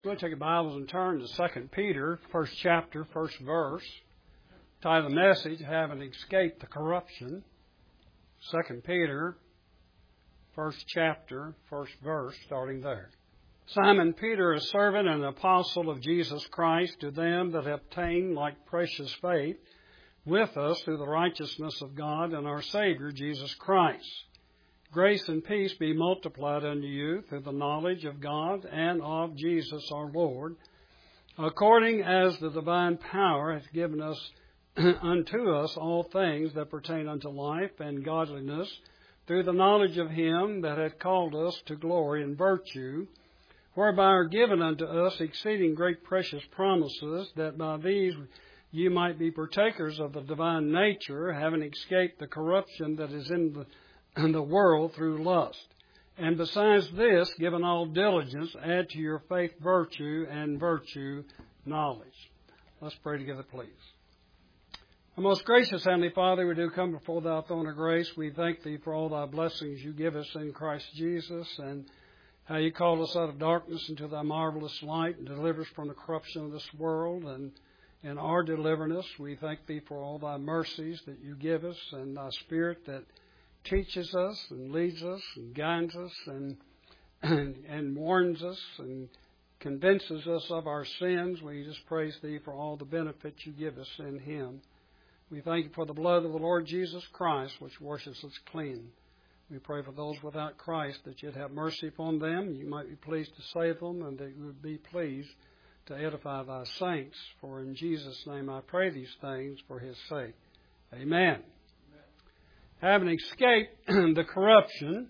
We'll take your Bibles and turn to 2 Peter, first chapter, first verse. Title of the message, Having Escaped the Corruption. 2 Peter, first chapter, first verse, starting there. Simon Peter, a servant and an apostle of Jesus Christ, to them that have obtained like precious faith with us through the righteousness of God and our Savior Jesus Christ. Grace and peace be multiplied unto you through the knowledge of God and of Jesus our Lord, according as the divine power hath given us unto us all things that pertain unto life and godliness, through the knowledge of Him that hath called us to glory and virtue, whereby are given unto us exceeding great precious promises, that by these ye might be partakers of the divine nature, having escaped the corruption that is in the world through lust. And besides this, given all diligence, add to your faith virtue, and virtue knowledge. Let's pray together, please. Our most gracious Heavenly Father, we do come before Thy throne of grace. We thank Thee for all Thy blessings You give us in Christ Jesus, and how You called us out of darkness into Thy marvelous light and deliver us from the corruption of this world, and in our deliverness, we thank Thee for all Thy mercies that You give us, and Thy Spirit that teaches us and leads us and guides us and warns us and convinces us of our sins. We just praise Thee for all the benefits You give us in Him. We thank You for the blood of the Lord Jesus Christ, which washes us clean. We pray for those without Christ, that You'd have mercy upon them, You might be pleased to save them, and that You would be pleased to edify Thy saints. For in Jesus' name I pray these things for His sake. Amen. Having escaped the corruption,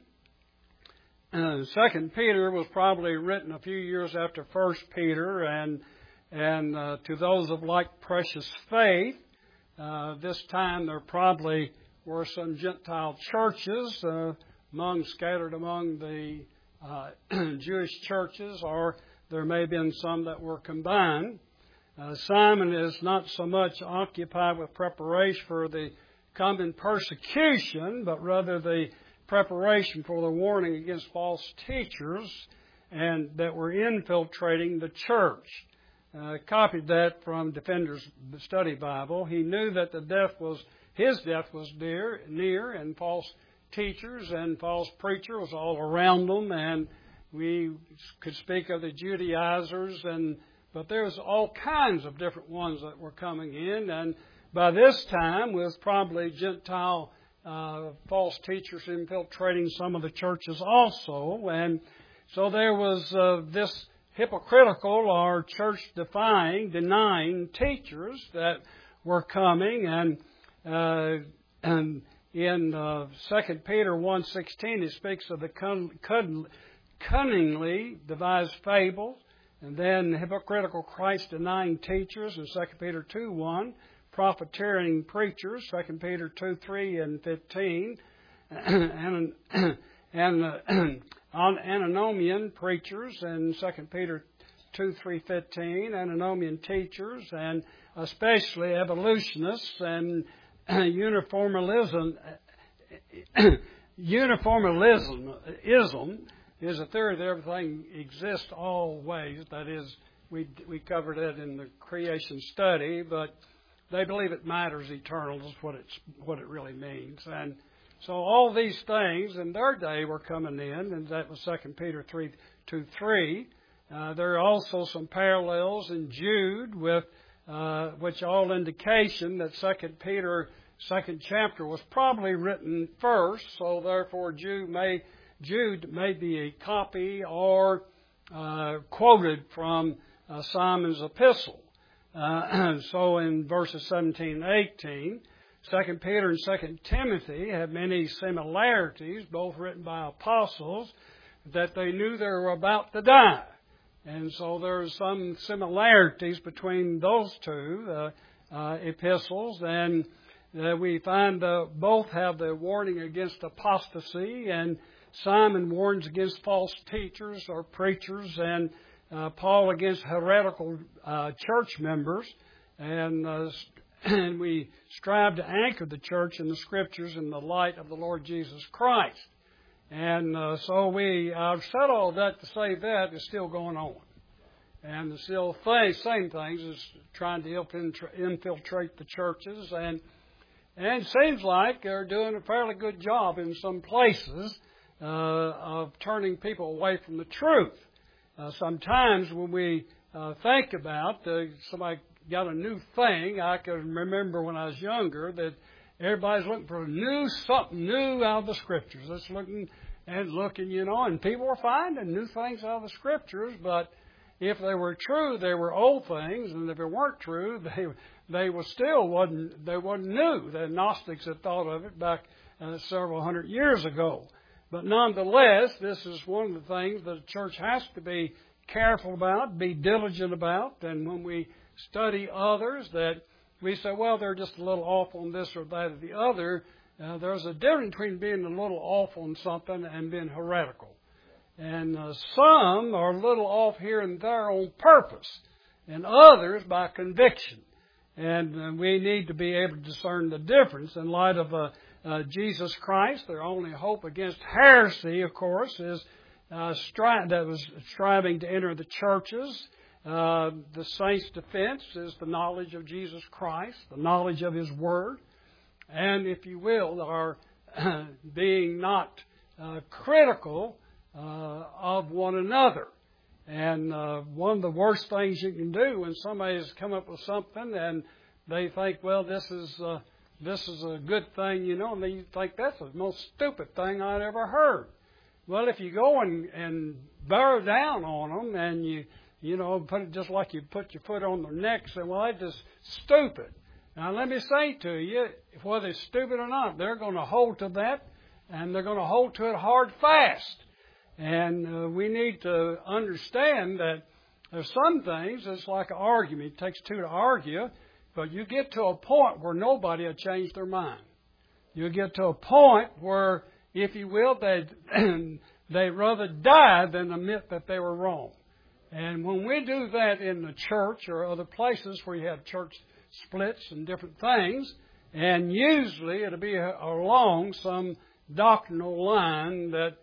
2 Peter was probably written a few years after 1 Peter, and to those of like precious faith, this time there probably were some Gentile churches scattered among the Jewish churches, or there may have been some that were combined. Simon is not so much occupied with preparation for the coming persecution, but rather the preparation for the warning against false teachers and that were infiltrating the church. Copied that from Defender's Study Bible. He knew that his death was near, and false teachers and false preachers was all around them, and we could speak of the Judaizers, but there's all kinds of different ones that were coming in, and by this time was probably Gentile false teachers infiltrating some of the churches also, and so there was this hypocritical or church-denying teachers that were coming, and in 2 Peter 1:16 he speaks of the cunningly devised fables, and then hypocritical Christ-denying teachers in 2 Peter 2:1, profiteering preachers, 2 Peter 2:3 and 15, and antinomian preachers in 2 Peter 2:3-15, antinomian teachers, and especially evolutionists and uniformism. Uniformism is a theory that everything exists always. That is, we covered it in the creation study, but they believe it matters eternal is what it really means. And so all these things in their day were coming in, and that was 2 Peter 3:2-3. There are also some parallels in Jude, with which all indication that 2 Peter 2nd chapter was probably written first, so therefore Jude may be a copy or quoted from Simon's epistle. So in verses 17 and 18, 2 Peter and 2 Timothy have many similarities, both written by apostles, that they knew they were about to die. And so there's some similarities between those two epistles, and we find both have the warning against apostasy, and Simon warns against false teachers or preachers, and Paul against heretical church members, and we strive to anchor the church in the Scriptures in the light of the Lord Jesus Christ. And so I've said all that to say that is still going on. And the still same things is trying to infiltrate the churches. And it seems like they're doing a fairly good job in some places of turning people away from the truth. Sometimes when we think about somebody got a new thing, I can remember when I was younger that everybody's looking for something new out of the Scriptures. That's looking, and people were finding new things out of the Scriptures, but if they were true, they were old things, and if they weren't true, they wasn't new. The Gnostics had thought of it back several hundred years ago. But nonetheless, this is one of the things that the church has to be careful about, be diligent about. And when we study others, that we say, well, they're just a little off on this or that or the other. There's a difference between being a little off on something and being heretical. And some are a little off here and there on purpose, and others by conviction. And we need to be able to discern the difference in light of Jesus Christ. Their only hope against heresy, of course, is striving to enter the churches. The saints' defense is the knowledge of Jesus Christ, the knowledge of His Word, and, if you will, our being not critical of one another. And one of the worst things you can do when somebody's come up with something and they think, well, this is a good thing, and they think that's the most stupid thing I'd ever heard. Well, if you go and bear down on them and you put it just like you put your foot on their neck and say, well, that's just stupid. Now, let me say to you, whether it's stupid or not, they're going to hold to that, and they're going to hold to it hard fast. And we need to understand that there's some things, it's like an argument. It takes two to argue, but you get to a point where nobody will change their mind. You get to a point where, if you will, they'd rather die than admit that they were wrong. And when we do that in the church or other places where you have church splits and different things, and usually it'll be along some doctrinal line that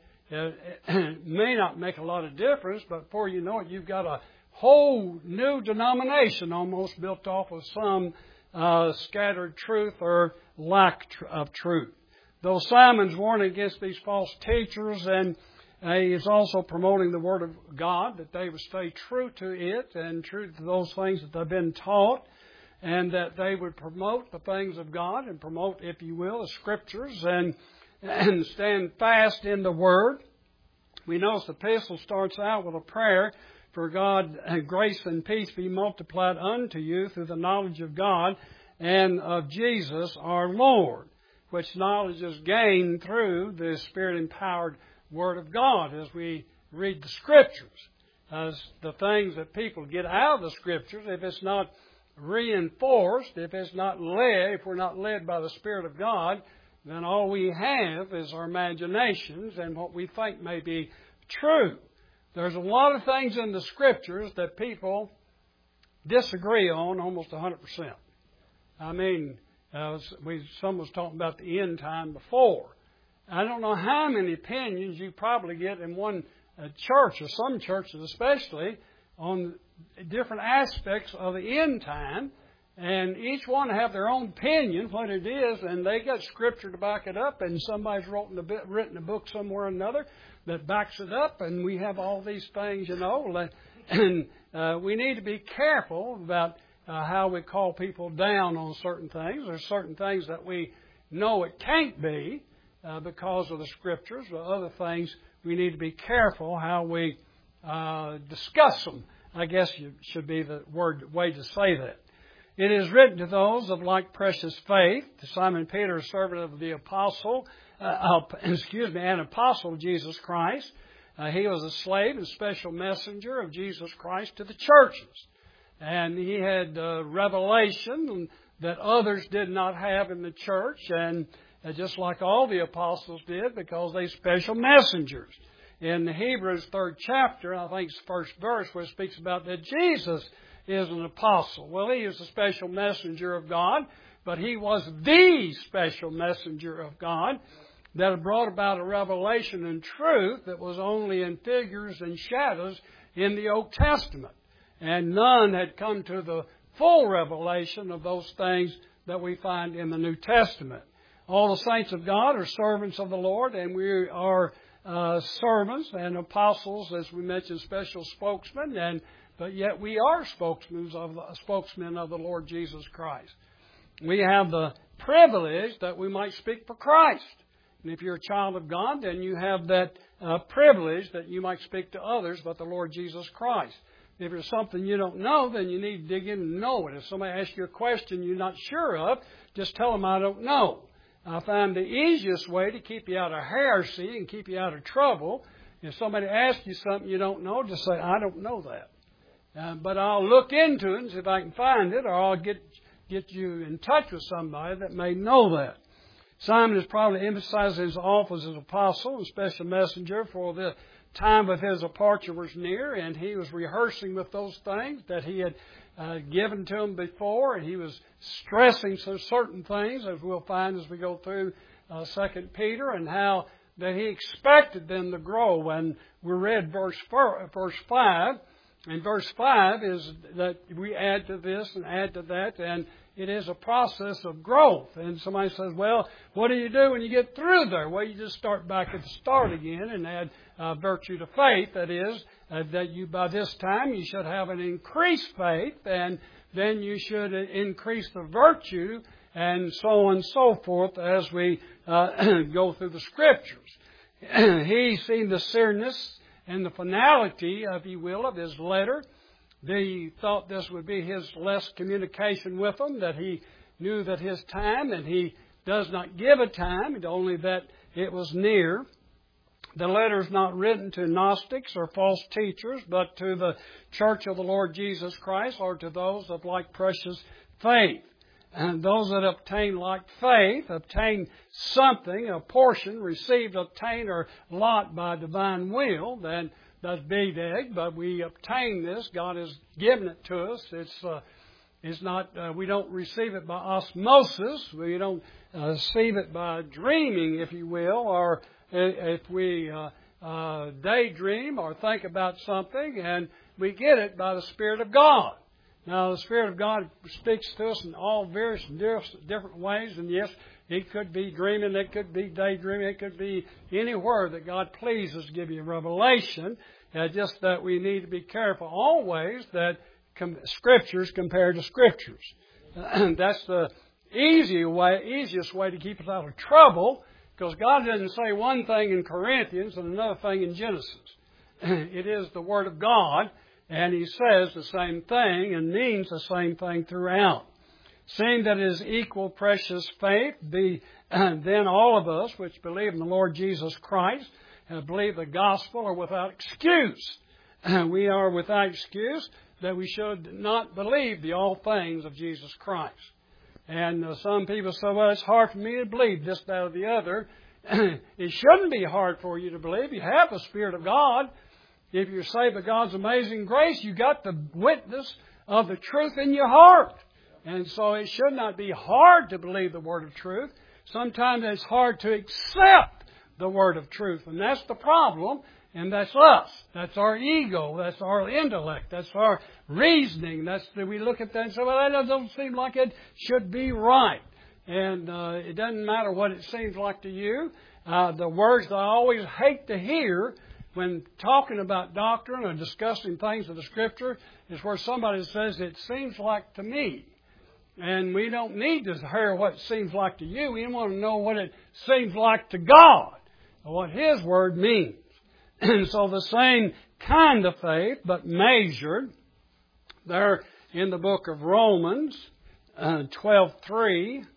may not make a lot of difference, but before you know it, you've got a whole new denomination almost built off of some scattered truth or lack of truth. Though Simon's warning against these false teachers, and he is also promoting the Word of God, that they would stay true to it and true to those things that they've been taught, and that they would promote the things of God and promote, if you will, the Scriptures and stand fast in the Word. We notice the epistle starts out with a prayer for God, grace and peace be multiplied unto you through the knowledge of God and of Jesus our Lord, which knowledge is gained through the Spirit-empowered Word of God as we read the Scriptures. As the things that people get out of the Scriptures, if it's not reinforced, if we're not led by the Spirit of God, then all we have is our imaginations and what we think may be true. There's a lot of things in the Scriptures that people disagree on almost 100%. I mean, someone was talking about the end time before. I don't know how many opinions you probably get in one church, or some churches especially, on different aspects of the end time. And each one have their own opinion, what it is, and they got Scripture to back it up, and somebody's written a book somewhere or another that backs it up, and we have all these things, and we need to be careful about how we call people down on certain things. There's certain things that we know it can't be because of the Scriptures, but other things we need to be careful how we discuss them, I guess should be the way to say that. It is written to those of like precious faith, to Simon Peter, a servant of the apostle, an apostle of Jesus Christ. He was a slave and special messenger of Jesus Christ to the churches. And he had revelation that others did not have in the church, and just like all the apostles did, because they special messengers. In the Hebrews 3rd chapter, I think it's the first verse, where it speaks about that Jesus is an apostle. Well, he is a special messenger of God, but he was the special messenger of God that brought about a revelation and truth that was only in figures and shadows in the Old Testament. and none had come to the full revelation of those things that we find in the New Testament. All the saints of God are servants of the Lord, and we are servants and apostles, as we mentioned, special spokesmen, but yet we are spokesmen of the Lord Jesus Christ. We have the privilege that we might speak for Christ. And if you're a child of God, then you have that privilege that you might speak to others but the Lord Jesus Christ. If there's something you don't know, then you need to dig in and know it. If somebody asks you a question you're not sure of, just tell them, I don't know. I find the easiest way to keep you out of heresy and keep you out of trouble, if somebody asks you something you don't know, just say, I don't know that. But I'll look into it and see if I can find it, or I'll get you in touch with somebody that may know that. Simon has probably emphasized his office as apostle and special messenger, for the time of his departure was near, and he was rehearsing with those things that he had given to him before, and he was stressing some certain things, as we'll find as we go through 2 Peter, and how that he expected them to grow. And we read verse 5, and verse 5 is that we add to this and add to that, and it is a process of growth. And somebody says, well, what do you do when you get through there? Well, you just start back at the start again and add virtue to faith. That is, that you by this time you should have an increased faith, and then you should increase the virtue, and so on and so forth as we go through the Scriptures. He seen the serious and the finality, if you will, of his letter. He thought this would be his last communication with them, that he knew that his time, and he does not give a time, only that it was near. The letter is not written to Gnostics or false teachers, but to the church of the Lord Jesus Christ, or to those of like precious faith. And those that obtain like faith, obtain something, a portion, received, obtain, or lot by divine will, then that's big egg, but we obtain this. God has given it to us. It's not. We don't receive it by osmosis. We don't receive it by dreaming, if you will, or if we daydream or think about something, and we get it by the Spirit of God. Now, the Spirit of God speaks to us in all various different ways, and yes, it could be dreaming, it could be daydreaming, it could be anywhere that God pleases to give you revelation. Just that we need to be careful always that Scriptures compare to Scriptures. That's the easiest way to keep us out of trouble, because God doesn't say one thing in Corinthians and another thing in Genesis. It is the Word of God, and He says the same thing and means the same thing throughout. Seeing that it is equal precious faith, then all of us which believe in the Lord Jesus Christ and believe the gospel are without excuse. We are without excuse that we should not believe the all things of Jesus Christ. And some people say, well, it's hard for me to believe this, that, or the other. It shouldn't be hard for you to believe. You have the Spirit of God. If you're saved by God's amazing grace, you got the witness of the truth in your heart. And so it should not be hard to believe the word of truth. Sometimes it's hard to accept the word of truth. And that's the problem. And that's us. That's our ego. That's our intellect. That's our reasoning. We look at that and say, well, that doesn't seem like it should be right. And it doesn't matter what it seems like to you. The words that I always hate to hear when talking about doctrine or discussing things of the Scripture is where somebody says, it seems like to me. And we don't need to hear what it seems like to you. We want to know what it seems like to God, what His Word means. And so the same kind of faith, but measured, there in the book of Romans 12:3,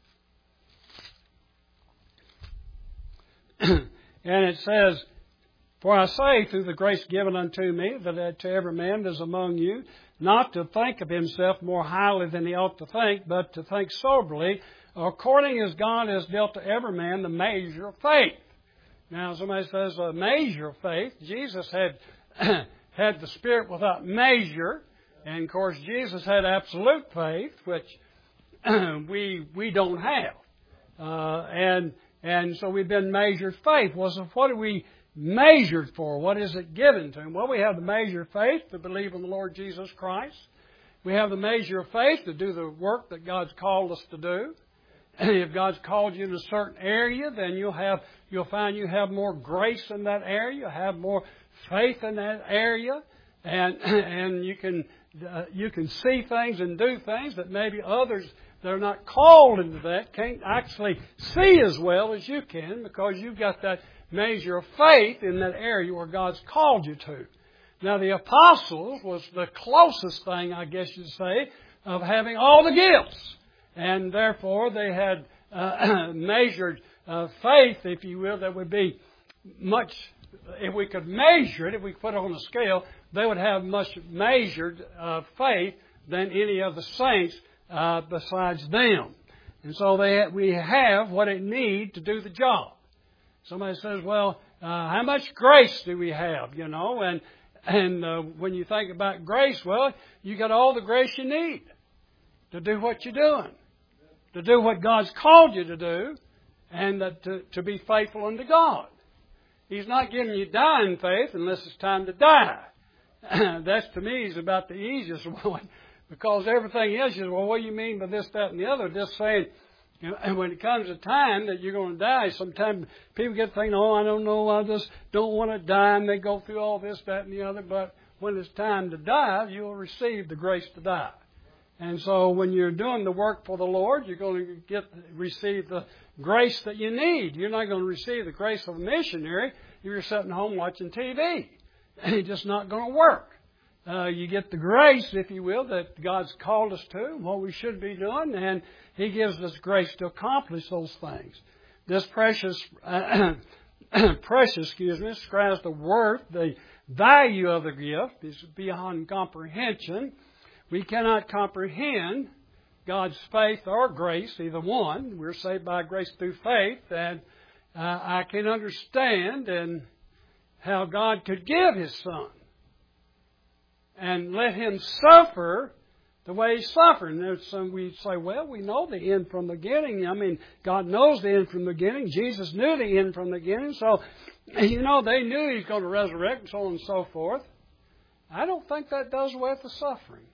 and it says, for I say, through the grace given unto me, that to every man that is among you, not to think of himself more highly than he ought to think, but to think soberly, according as God has dealt to every man the measure of faith. Now, somebody says a measure of faith. Jesus had the Spirit without measure. And, of course, Jesus had absolute faith, which we don't have. And so we've been measured faith. Well, so what do we measured for? What is it given to him? Well, we have the measure of faith to believe in the Lord Jesus Christ. We have the measure of faith to do the work that God's called us to do. If God's called you in a certain area, then you'll find you have more grace in that area. You'll have more faith in that area, and you can see things and do things that maybe others that are not called into that can't actually see as well as you can, because you've got that measure of faith in that area where God's called you to. Now, the apostles was the closest thing, I guess you'd say, of having all the gifts. And therefore, they had measured faith, if you will, that would be much, if we could measure it, if we put it on a scale, they would have much measured faith than any of the saints besides them. And so we have what it needs to do the job. Somebody says, well, how much grace do we have, you know? And when you think about grace, well, you got all the grace you need to do what you're doing, to do what God's called you to do, and to be faithful unto God. He's not giving you dying faith unless it's time to die. That's, to me, is about the easiest one, because everything else is, well, what do you mean by this, that, and the other? Just saying, you know, and when it comes a time that you're going to die, sometimes people get thinking, oh, I don't know, I just don't want to die, and they go through all this, that, and the other. But when it's time to die, you'll receive the grace to die. And so when you're doing the work for the Lord, you're going to receive the grace that you need. You're not going to receive the grace of a missionary if you're sitting home watching TV. It's just not going to work. You get the grace, if you will, that God's called us to, what we should be doing, and He gives us grace to accomplish those things. This precious, describes the worth, the value of the gift is beyond comprehension. We cannot comprehend God's faith or grace, either one. We're saved by grace through faith, and I can understand how God could give His Son and let Him suffer the way He suffered. And there's some we say, well, we know the end from the beginning. I mean, God knows the end from the beginning. Jesus knew the end from the beginning. So, you know, they knew He's going to resurrect and so on and so forth. I don't think that does away with the suffering.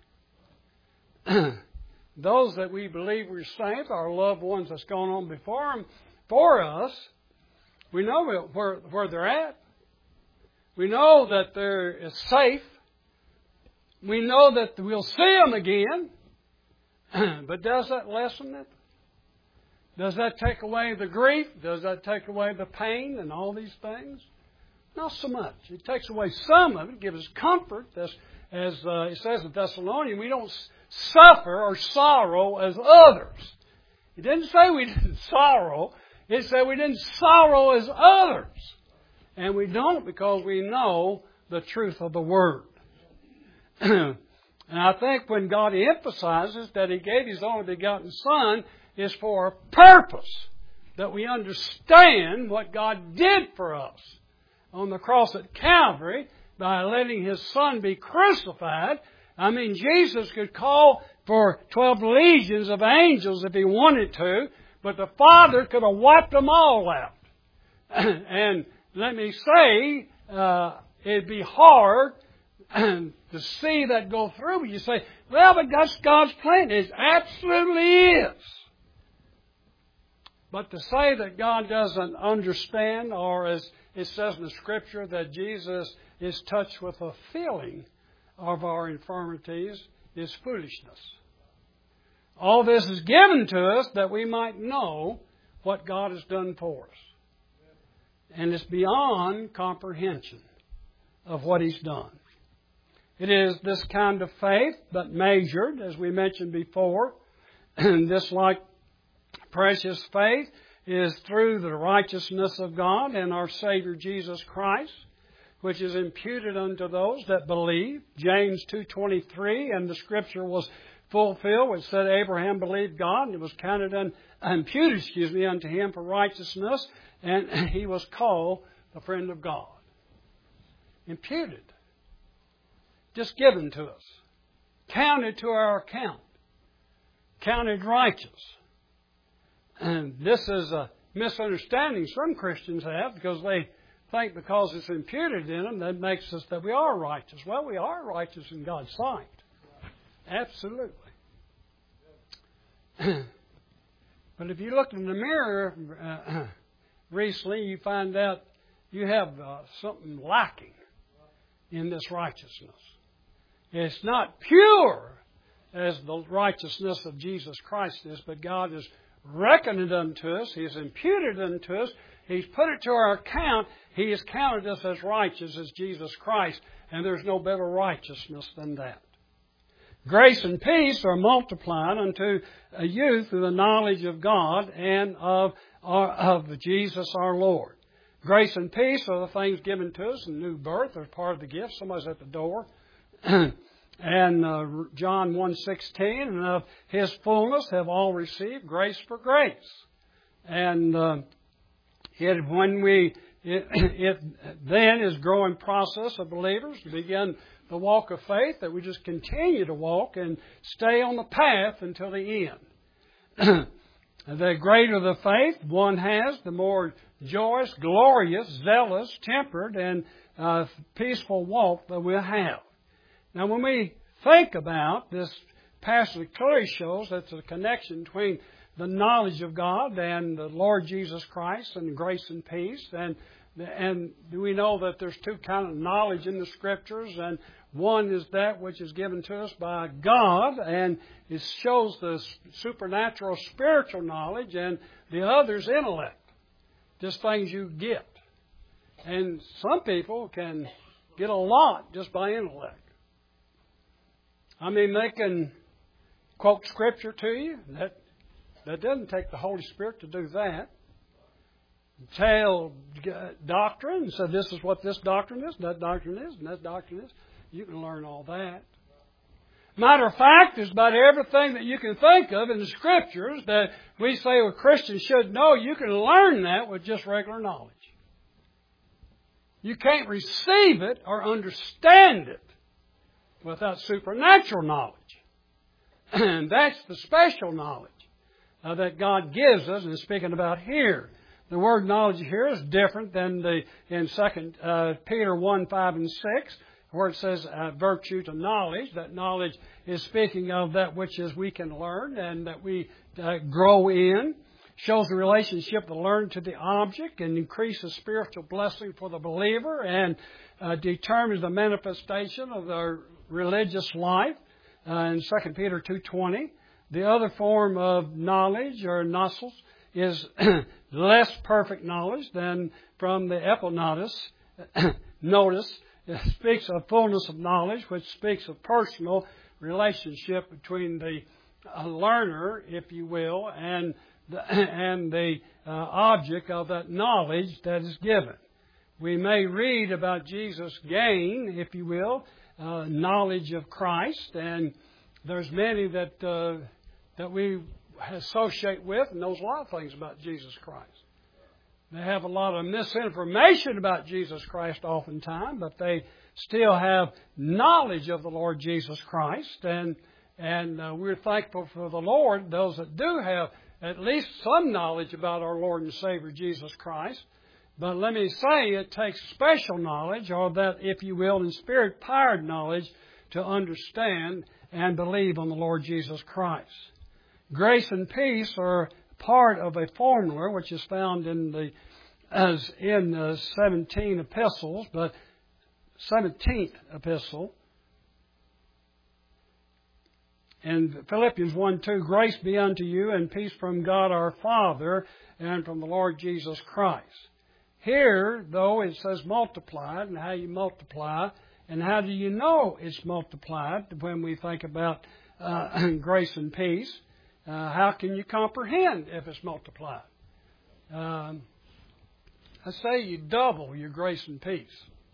Those that we believe we're saints, our loved ones that's gone on for us, we know where they're at. We know that they're safe. We know that we'll see them again. But does that lessen it? Does that take away the grief? Does that take away the pain and all these things? Not so much. It takes away some of it. It gives us comfort. As it says in Thessalonians, we don't suffer or sorrow as others. It didn't say we didn't sorrow. It said we didn't sorrow as others. And we don't, because we know the truth of the Word. And I think when God emphasizes that He gave His only begotten Son, is for a purpose, that we understand what God did for us on the cross at Calvary by letting His Son be crucified. I mean, Jesus could call for 12 legions of angels if He wanted to, but the Father could have wiped them all out. And let me say, it'd be hard to see that go through. But you say, well, but that's God's plan. It absolutely is. But to say that God doesn't understand, or as it says in the Scripture, that Jesus is touched with a feeling of our infirmities, is foolishness. All this is given to us that we might know what God has done for us. And it's beyond comprehension of what He's done. It is this kind of faith, but measured, as we mentioned before. And this, like precious faith, is through the righteousness of God and our Savior Jesus Christ, which is imputed unto those that believe. James 2:23, and the Scripture was fulfilled, which said Abraham believed God, and it was imputed unto him for righteousness, and he was called the friend of God. Imputed. Just given to us. Counted to our account. Counted righteous. And this is a misunderstanding some Christians have, because think because it's imputed in them that makes us that we are righteous. Well, we are righteous in God's sight. Absolutely. But if you look in the mirror recently, you find out you have something lacking in this righteousness. It's not pure as the righteousness of Jesus Christ is, but God has reckoned it unto us. He has imputed it unto us. He's put it to our account. He has counted us as righteous as Jesus Christ, and there's no better righteousness than that. Grace and peace are multiplied unto you through the knowledge of God and of Jesus our Lord. Grace and peace are the things given to us in new birth. They're part of the gift. Somebody's at the door. And John 1:16, and of His fullness have all received grace for grace. And it then is growing process of believers to begin the walk of faith, that we just continue to walk and stay on the path until the end. The greater the faith one has, the more joyous, glorious, zealous, tempered, and peaceful walk that we'll have. Now, when we think about this passage, clearly shows that there's a connection between the knowledge of God and the Lord Jesus Christ and grace and peace. And we know that there's two kinds of knowledge in the Scriptures, and one is that which is given to us by God, and it shows the supernatural spiritual knowledge, and the other is intellect, just things you get. And some people can get a lot just by intellect. I mean, they can quote Scripture to you. That doesn't take the Holy Spirit to do that. Tell doctrine and say this is what this doctrine is, and that doctrine is, and that doctrine is. You can learn all that. Matter of fact, there's about everything that you can think of in the Scriptures that we say a Christian should know. You can learn that with just regular knowledge. You can't receive it or understand it without supernatural knowledge. And that's the special knowledge that God gives us and is speaking about here. The word knowledge here is different than in 2 Peter 1, 5, and 6, where it says virtue to knowledge. That knowledge is speaking of that which is we can learn and that we grow in. Shows the relationship of the learner to the object and increases spiritual blessing for the believer and determines the manifestation of their religious life in 2 Peter 2:20. The other form of knowledge, or gnosis, is less perfect knowledge than from the epignosis. Notice, it speaks of fullness of knowledge, which speaks of personal relationship between the learner, if you will, and the object of that knowledge that is given. We may read about Jesus' gain, if you will, knowledge of Christ, and there's many that we associate with and knows a lot of things about Jesus Christ. They have a lot of misinformation about Jesus Christ oftentimes, but they still have knowledge of the Lord Jesus Christ, and we're thankful for the Lord, those that do have at least some knowledge about our Lord and Savior Jesus Christ. But let me say, it takes special knowledge, or that, if you will, in Spirit-powered knowledge, to understand and believe on the Lord Jesus Christ. Grace and peace are part of a formula which is found in 17 epistles, but 17th epistle. In Philippians 1:2, grace be unto you and peace from God our Father and from the Lord Jesus Christ. Here, though, it says multiplied, and how you multiply, and how do you know it's multiplied when we think about grace and peace? How can you comprehend if it's multiplied? I say you double your grace and peace.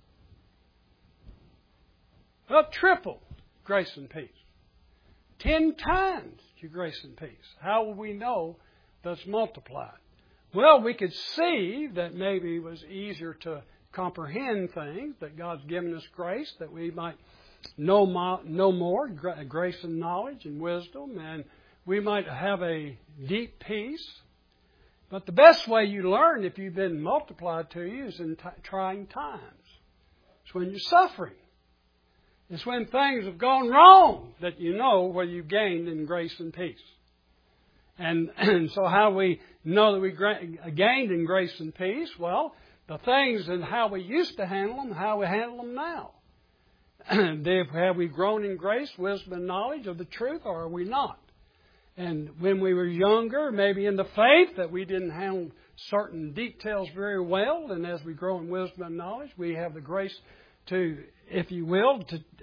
Well, triple grace and peace. 10 times your grace and peace. How will we know that's multiplied? Well, we could see that maybe it was easier to comprehend things, that God's given us grace, that we might know more, grace and knowledge and wisdom, and we might have a deep peace. But the best way you learn if you've been multiplied to you is in trying times. It's when you're suffering. It's when things have gone wrong that you know where you've gained in grace and peace. And so how we know that we gained in grace and peace? Well, the things and how we used to handle them, how we handle them now. Have we grown in grace, wisdom, and knowledge of the truth, or are we not? And when we were younger, maybe in the faith, that we didn't handle certain details very well. And as we grow in wisdom and knowledge, we have the grace to, if you will,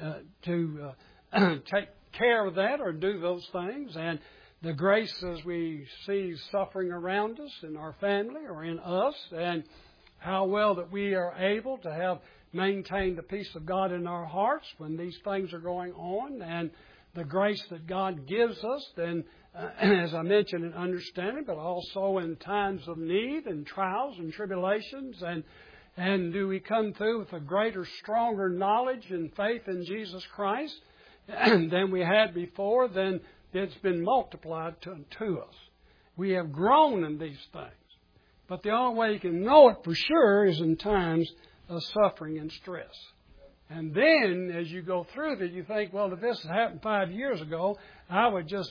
to take care of that or do those things. And the grace as we see suffering around us in our family or in us, and how well that we are able to have maintained the peace of God in our hearts when these things are going on, and the grace that God gives us, then, as I mentioned, in understanding, but also in times of need and trials and tribulations, and do we come through with a greater, stronger knowledge and faith in Jesus Christ than we had before, then it's been multiplied to us. We have grown in these things. But the only way you can know it for sure is in times of suffering and stress. And then, as you go through that, you think, well, if this had happened 5 years ago, I would just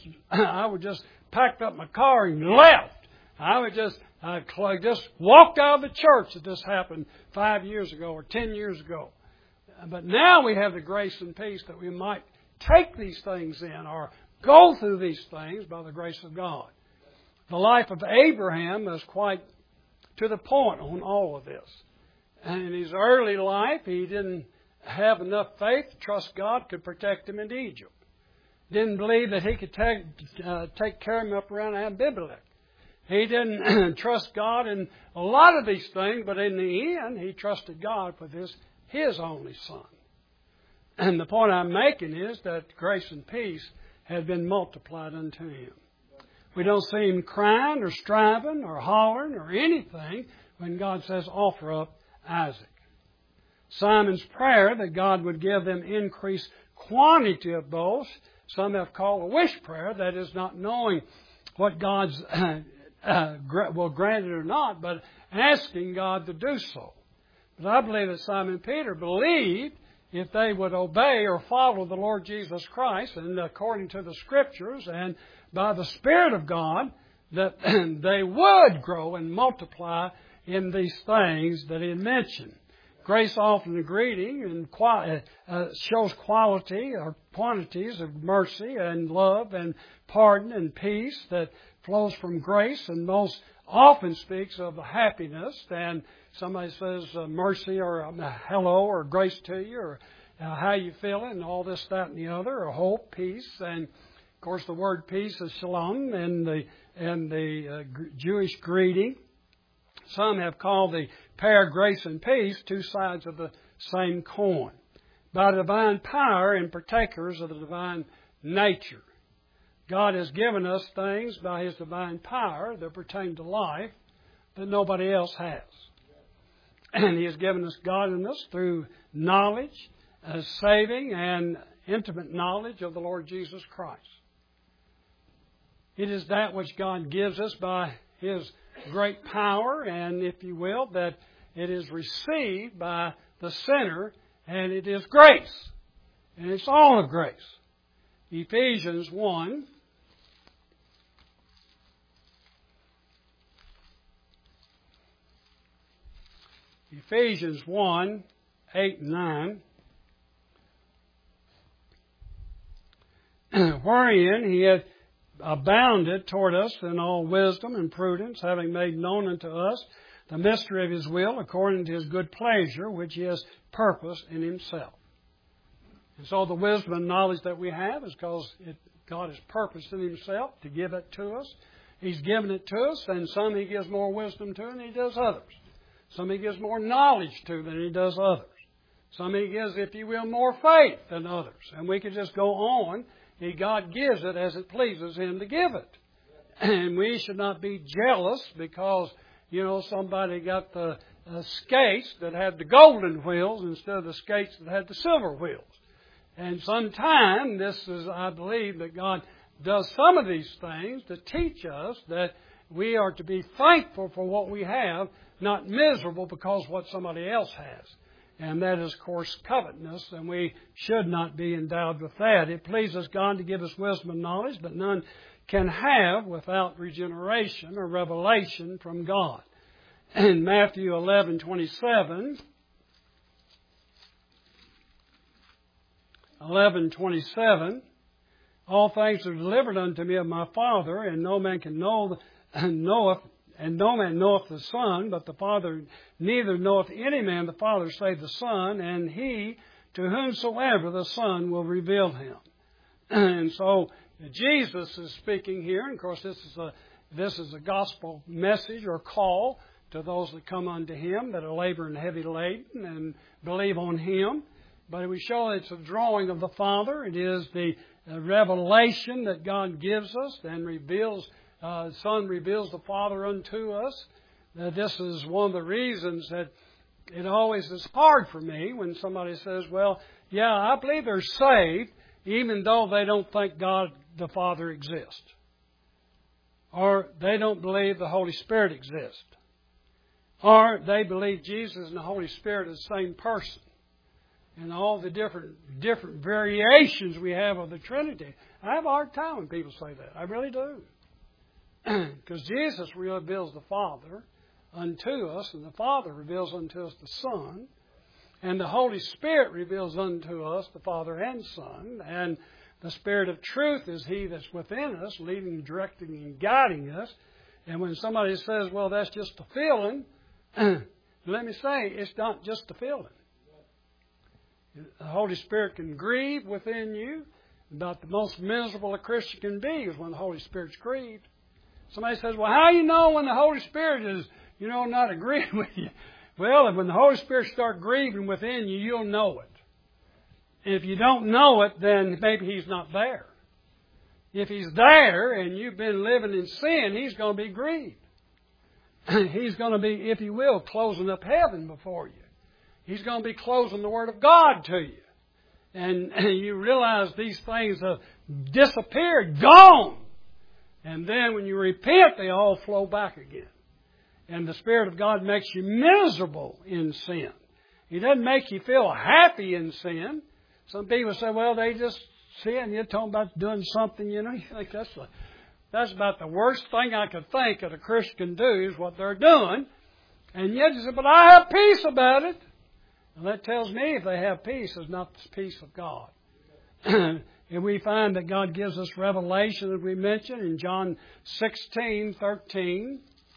packed up my car and left. I just walked out of the church if this happened 5 years ago or 10 years ago. But now we have the grace and peace that we might take these things in or go through these things by the grace of God. The life of Abraham is quite to the point on all of this. And in his early life, he didn't have enough faith to trust God could protect him in Egypt. Didn't believe that he could take care of him up around Abimelech. He didn't trust God in a lot of these things, but in the end, he trusted God with his only son. And the point I'm making is that grace and peace had been multiplied unto him. We don't see him crying or striving or hollering or anything when God says, offer up Isaac. Simon's prayer that God would give them increased quantity of both, some have called a wish prayer, that is not knowing what God's will grant it or not, but asking God to do so. But I believe that Simon Peter believed if they would obey or follow the Lord Jesus Christ, and according to the Scriptures and by the Spirit of God, that they would grow and multiply in these things that he mentioned. Grace often a greeting and shows quality or quantities of mercy and love and pardon and peace that flows from grace, and most often speaks of happiness. And somebody says mercy or hello or grace to you or how you feeling and all this, that, and the other, or hope, peace. And of course the word peace is shalom in the Jewish greeting. Some have called the pair grace and peace two sides of the same coin. By divine power and partakers of the divine nature. God has given us things by His divine power that pertain to life that nobody else has. And He has given us godliness through knowledge, saving and intimate knowledge of the Lord Jesus Christ. It is that which God gives us by His great power, and if you will, that it is received by the sinner, and it is grace. And it's all of grace. Ephesians 1. Ephesians 1, 8 and 9. Wherein He hath abounded toward us in all wisdom and prudence, having made known unto us the mystery of His will, according to His good pleasure, which He has purposed in Himself. And so the wisdom and knowledge that we have is because God has purposed in Himself to give it to us. He's given it to us, and some He gives more wisdom to than He does others. Some He gives more knowledge to than He does others. Some He gives, if you will, more faith than others. And we could just go on. God gives it as it pleases Him to give it. And we should not be jealous because, somebody got the skates that had the golden wheels instead of the skates that had the silver wheels. And sometimes I believe that God does some of these things to teach us that We are to be thankful for what we have, not miserable because what somebody else has. And that is, of course, covetousness, and we should not be endowed with that. It pleases God to give us wisdom and knowledge, but none can have without regeneration or revelation from God. In Matthew 11:27, 11:27, all things are delivered unto me of my Father, and no man can know, and no man knoweth the Son, but the Father, neither knoweth any man the Father save the Son, and he to whomsoever the Son will reveal him. And so Jesus is speaking here, and of course this is a gospel message or call to those that come unto Him that are laboring heavy laden and believe on Him. But we show it's a drawing of the Father. It is the revelation that God gives us and reveals. The Son reveals the Father unto us. This is one of the reasons that it always is hard for me when somebody says, well, yeah, I believe they're saved, even though they don't think God the Father exists. Or they don't believe the Holy Spirit exists. Or they believe Jesus and the Holy Spirit are the same person. And all the different variations we have of the Trinity. I have a hard time when people say that. I really do. Because Jesus reveals the Father unto us, and the Father reveals unto us the Son, and the Holy Spirit reveals unto us the Father and Son, and the Spirit of truth is He that's within us, leading, directing, and guiding us. And when somebody says, well, that's just a feeling, let me say, it's not just a feeling. The Holy Spirit can grieve within you. About the most miserable a Christian can be is when the Holy Spirit's grieved. Somebody says, well, how do you know when the Holy Spirit is, not agreeing with you? Well, when the Holy Spirit starts grieving within you, you'll know it. If you don't know it, then maybe He's not there. If He's there and you've been living in sin, He's going to be grieved. He's going to be, if you will, closing up heaven before you. He's going to be closing the Word of God to you. And you realize these things have disappeared, gone. And then when you repent, they all flow back again. And the Spirit of God makes you miserable in sin. He doesn't make you feel happy in sin. Some people say, well, they just sin. You're talking about doing something, You think that's about the worst thing I could think that a Christian can do is what they're doing. And yet you say, but I have peace about it. And that tells me if they have peace, it's not the peace of God. And we find that God gives us revelation, as we mentioned, in John 16:13.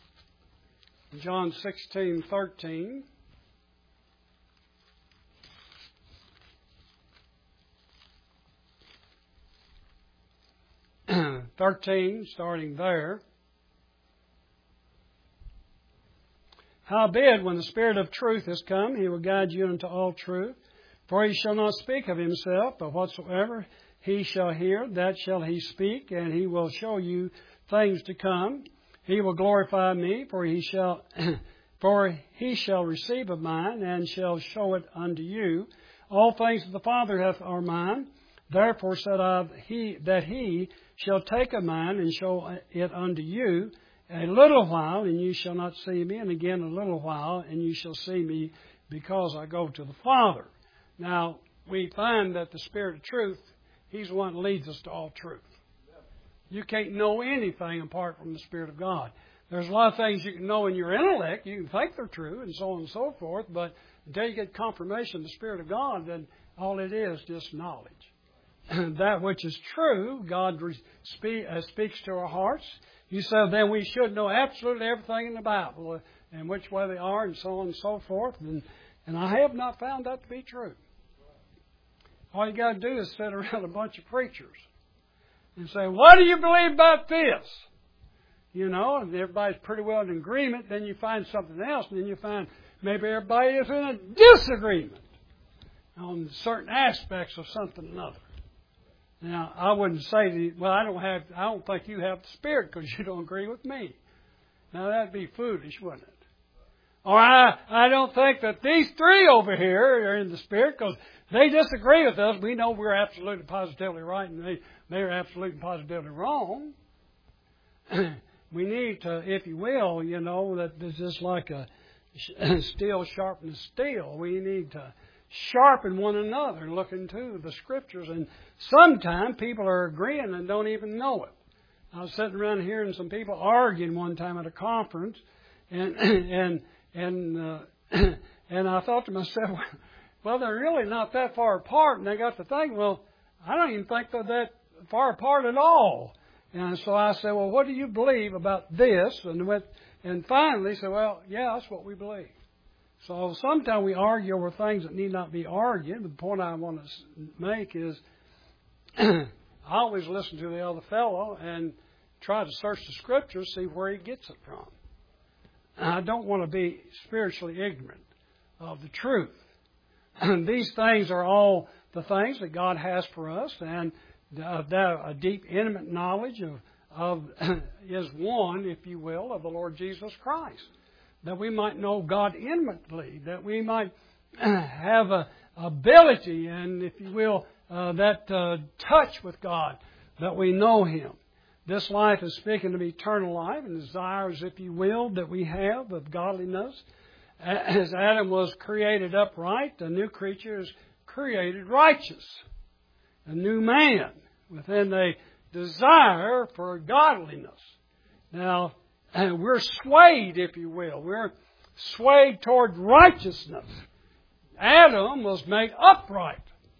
John 16:13. 13, starting there. Howbeit, when the Spirit of truth is come, He will guide you into all truth. For He shall not speak of Himself, but whatsoever He shall hear, that shall He speak, and He will show you things to come. He will glorify me, for He shall receive of mine, and shall show it unto you. All things that the Father hath are mine. Therefore said I that He shall take of mine, and show it unto you. A little while, and you shall not see me, and again a little while, and you shall see me, because I go to the Father. Now, we find that the Spirit of truth, He's the one that leads us to all truth. You can't know anything apart from the Spirit of God. There's a lot of things you can know in your intellect. You can think they're true, and so on and so forth, but until you get confirmation of the Spirit of God, then all it is just knowledge. And that which is true, God speaks to our hearts. You said then we should know absolutely everything in the Bible and which way they are and so on and so forth. And I have not found that to be true. All you got to do is sit around a bunch of preachers and say, what do you believe about this? And everybody's pretty well in agreement. Then you find something else, and then you find maybe everybody is in a disagreement on certain aspects of something or another. Now, I wouldn't say to you, well, I don't think you have the Spirit because you don't agree with me. Now, that'd be foolish, wouldn't it? Or I don't think that these three over here are in the Spirit because they disagree with us. We know we're absolutely positively right and they're absolutely positively wrong. We need to, if you will, that it's just like a steel sharpens steel. We need to sharpen one another and look into the Scriptures. And sometimes people are agreeing and don't even know it. I was sitting around hearing some people arguing one time at a conference, and I thought to myself, well, they're really not that far apart. And I got to think, well, I don't even think they're that far apart at all. And so I said, well, what do you believe about this? And finally said, well, yeah, that's what we believe. So sometimes we argue over things that need not be argued. But the point I want to make is I always listen to the other fellow and try to search the Scriptures, see where he gets it from. And I don't want to be spiritually ignorant of the truth. And these things are all the things that God has for us, and a deep, intimate knowledge of is one, if you will, of the Lord Jesus Christ. That we might know God intimately, that we might have a ability and, if you will, that touch with God, that we know Him. This life is speaking of eternal life and desires, if you will, that we have of godliness. As Adam was created upright, the new creature is created righteous. A new man within a desire for godliness. Now, we're swayed, if you will. We're swayed toward righteousness. Adam was made upright.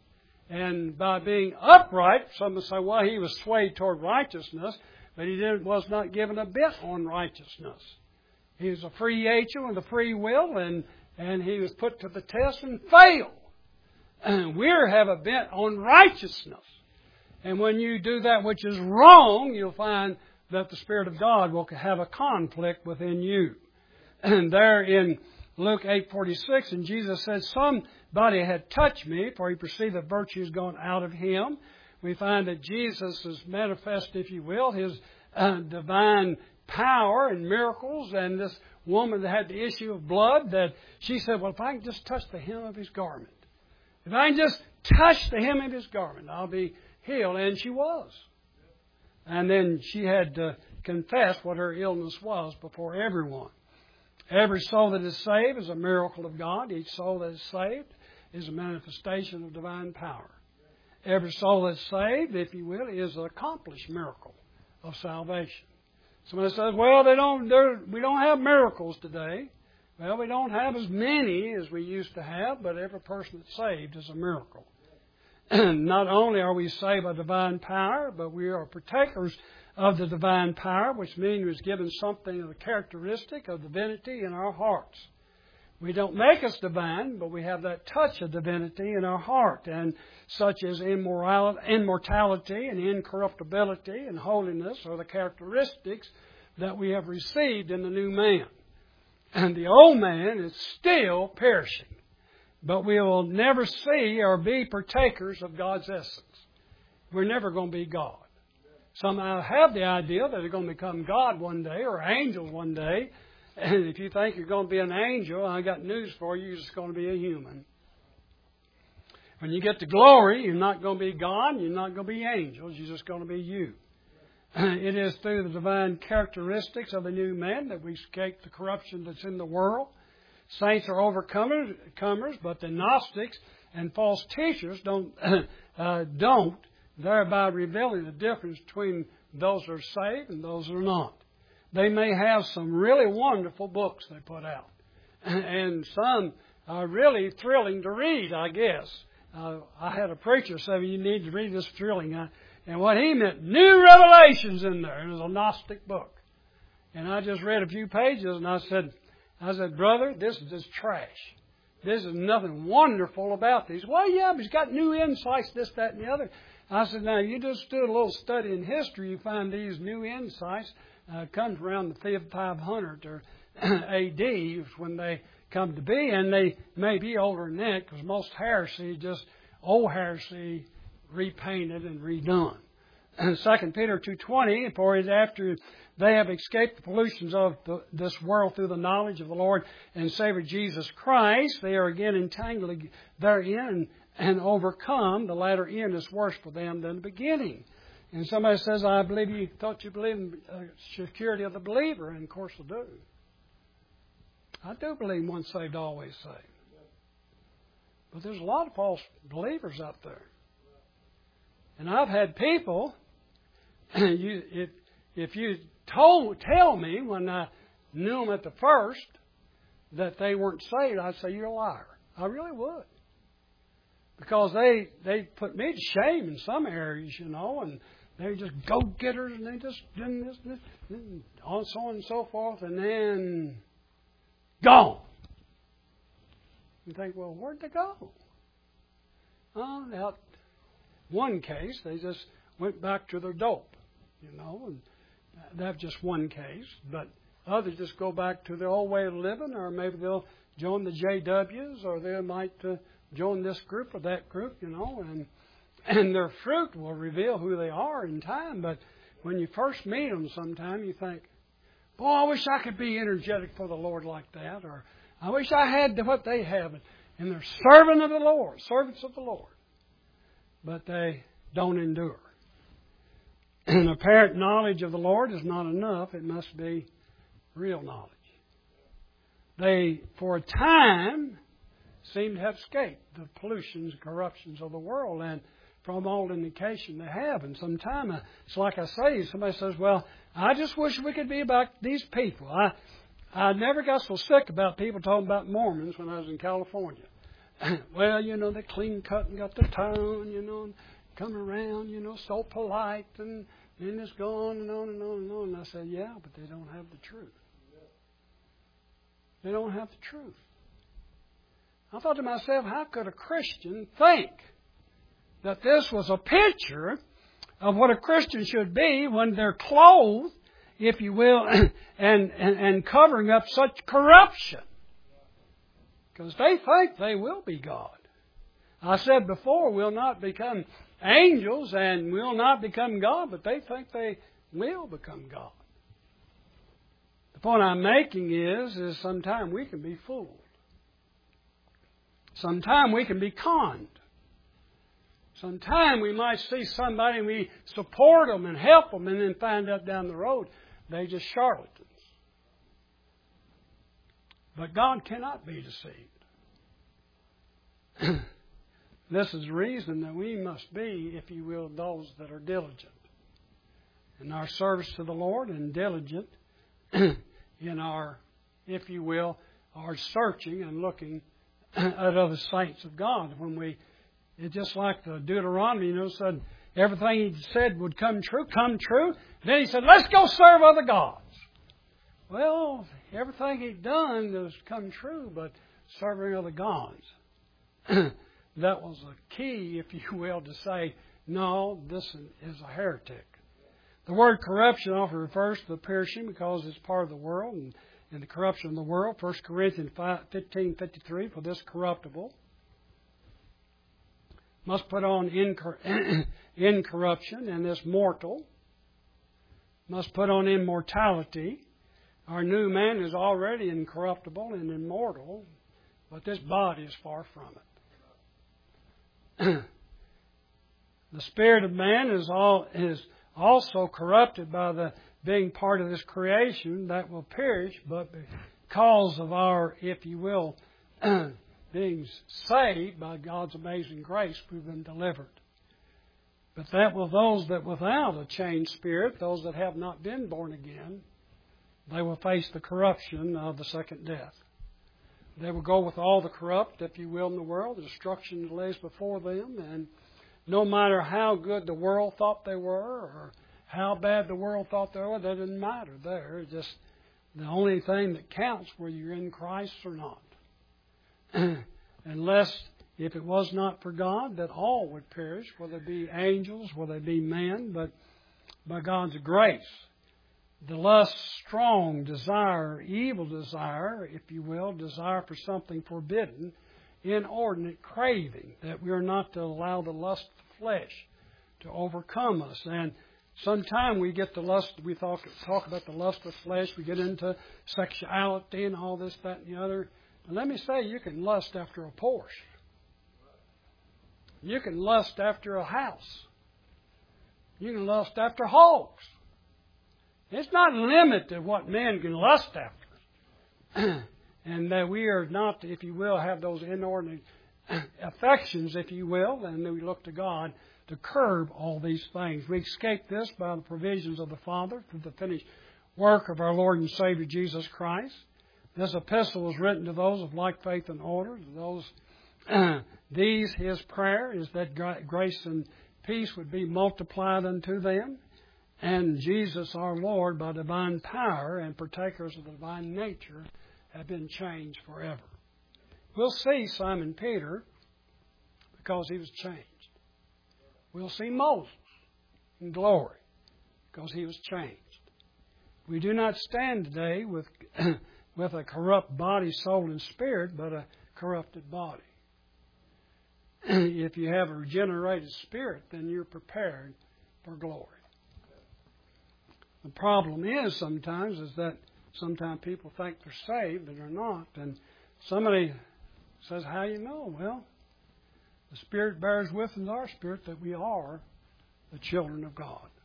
And by being upright, some will say, well, he was swayed toward righteousness, but he was not given a bit on righteousness. He was a free agent with a free will, and he was put to the test and failed. And we have a bent on righteousness. And when you do that which is wrong, you'll find that the Spirit of God will have a conflict within you. And there in Luke 8:46, and Jesus said, somebody had touched me, for he perceived that virtue is gone out of him. We find that Jesus is manifest, if you will, His divine power and miracles. And this woman that had the issue of blood, that she said, well, if I can just touch the hem of His garment, if I can just touch the hem of His garment, I'll be healed. And she was. And then she had to confess what her illness was before everyone. Every soul that is saved is a miracle of God. Each soul that is saved is a manifestation of divine power. Every soul that's saved, if you will, is an accomplished miracle of salvation. Somebody says, well, we don't have miracles today. Well, we don't have as many as we used to have, but every person that's saved is a miracle. And not only are we saved by divine power, but we are partakers of the divine power, which means He was given something of the characteristic of divinity in our hearts. We don't make us divine, but we have that touch of divinity in our heart, and such as immortality and incorruptibility and holiness are the characteristics that we have received in the new man. And the old man is still perishing. But we will never see or be partakers of God's essence. We're never going to be God. Some have the idea that they're going to become God one day or angels one day. And if you think you're going to be an angel, I got news for you, you're just going to be a human. When you get to glory, you're not going to be God, you're not going to be angels, you're just going to be you. It is through the divine characteristics of the new man that we escape the corruption that's in the world. Saints are overcomers, but the Gnostics and false teachers don't, thereby revealing the difference between those that are saved and those that are not. They may have some really wonderful books they put out, and some are really thrilling to read, I guess. I had a preacher say, you need to read this thrilling. And what he meant, new revelations in there. It was a Gnostic book. And I just read a few pages, and I said, brother, this is just trash. This is nothing wonderful about these. Well, yeah, but he's got new insights, this, that, and the other. I said, now, you just do a little study in history, you find these new insights comes around the 500 or A.D. when they come to be, and they may be older than that, because most heresy, just old heresy, repainted and redone. 2 Peter 2:20, for it after they have escaped the pollutions of this world through the knowledge of the Lord and Savior Jesus Christ, they are again entangled therein and overcome. The latter end is worse for them than the beginning. And somebody says, I believe you thought you believed in security of the believer, and of course I do. I do believe once saved, always saved. But there's a lot of false believers out there. And I've had people, if you tell me when I knew them at the first that they weren't saved, I'd say, you're a liar. I really would. Because they put me to shame in some areas, and they're just go-getters, and they just doing this, and so on and so forth, and then gone. You think, well, where'd they go? Out one case, they just went back to their dope, and that's just one case. But others just go back to their old way of living, or maybe they'll join the JWs, or they might join this group or that group, and their fruit will reveal who they are in time. But when you first meet them sometime, you think, boy, I wish I could be energetic for the Lord like that, or I wish I had what they have. And they're servants of the Lord. But they don't endure. And apparent knowledge of the Lord is not enough. It must be real knowledge. They, for a time, seem to have escaped the pollutions and corruptions of the world, and from all indication they have. And sometimes, it's like I say, somebody says, well, I just wish we could be about these people. I never got so sick about people talking about Mormons when I was in California. Well, they clean cut and got the tone, and come around, so polite, and then it's gone and on and on and on. And I said, yeah, but they don't have the truth. They don't have the truth. I thought to myself, how could a Christian think that this was a picture of what a Christian should be when they're clothed, if you will, and covering up such corruption? Because they think they will be God. I said before, we'll not become angels and we'll not become God, but they think they will become God. The point I'm making is sometimes we can be fooled. Sometimes we can be conned. Sometimes we might see somebody and we support them and help them, and then find out down the road they're just charlatans. But God cannot be deceived. This is the reason that we must be, if you will, those that are diligent in our service to the Lord, and diligent in our, if you will, our searching and looking at other saints of God. It's just like the Deuteronomy, said everything he said would come true. Then he said, let's go serve other gods. Well, everything he'd done has come true, but serving other gods. That was a key, if you will, to say, no, this is a heretic. The word corruption often refers to the perishing because it's part of the world and the corruption of the world. 1 Corinthians 15:53, for this corruptible must put on incorruption, and this mortal must put on immortality. Our new man is already incorruptible and immortal, but this body is far from it. The spirit of man is also corrupted by the being part of this creation that will perish, but because of our, if you will, being saved by God's amazing grace, we've been delivered. But that will those that without a changed spirit, those that have not been born again, they will face the corruption of the second death. They will go with all the corrupt, if you will, in the world. The destruction lays before them. And no matter how good the world thought they were, or how bad the world thought they were, that didn't matter there. It's just the only thing that counts whether you're in Christ or not. Unless, if it was not for God, that all would perish, whether they be angels, whether they be men, but by God's grace. The lust, strong desire, evil desire, if you will, desire for something forbidden, inordinate craving, that we are not to allow the lust of the flesh to overcome us. And sometimes we get the lust, we talk about the lust of the flesh, we get into sexuality and all this, that, and the other. And let me say, you can lust after a Porsche. You can lust after a house. You can lust after hogs. It's not limited to what men can lust after. And that we are not, if you will, have those inordinate affections, if you will, and then we look to God to curb all these things. We escape this by the provisions of the Father through the finished work of our Lord and Savior Jesus Christ. This epistle was written to those of like faith and order. His prayer is that grace and peace would be multiplied unto them. And Jesus our Lord, by divine power and partakers of the divine nature, have been changed forever. We'll see Simon Peter because he was changed. We'll see Moses in glory because he was changed. We do not stand today with a corrupt body, soul, and spirit, but a corrupted body. If you have a regenerated spirit, then you're prepared for glory. The problem is sometimes that sometimes people think they're saved and they're not. And somebody says, how you know? Well, the Spirit bears witness in our spirit that we are the children of God.